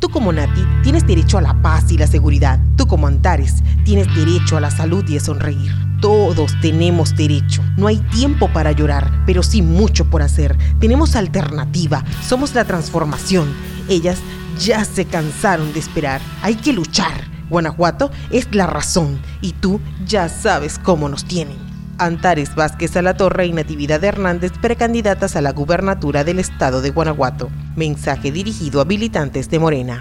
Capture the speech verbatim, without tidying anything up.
Tú como Nati tienes derecho a la paz y la seguridad. Tú como Antares tienes derecho a la salud y a sonreír. Todos tenemos derecho. No hay tiempo para llorar, pero sí mucho por hacer. Tenemos alternativa. Somos la transformación. Ellas ya se cansaron de esperar. Hay que luchar. Guanajuato es la razón y tú ya sabes cómo nos tienen. Antares Vázquez Alatorre y Natividad Hernández, precandidatas a la gubernatura del estado de Guanajuato. Mensaje dirigido a militantes de Morena.